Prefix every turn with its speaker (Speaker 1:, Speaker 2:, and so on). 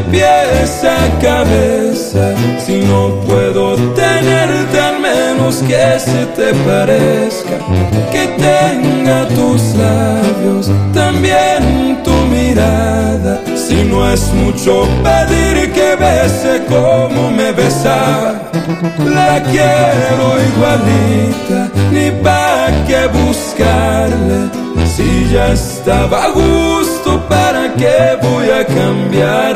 Speaker 1: pies a cabeza. Si no puedo tenerte, al menos que se te parezca, que tenga tus labios, también tu mirada. Si no es mucho pedir que bese como me besaba, la quiero igualita, ni pa' qué buscarle. Si ya estaba a gusto, ¿para qué voy a cambiar?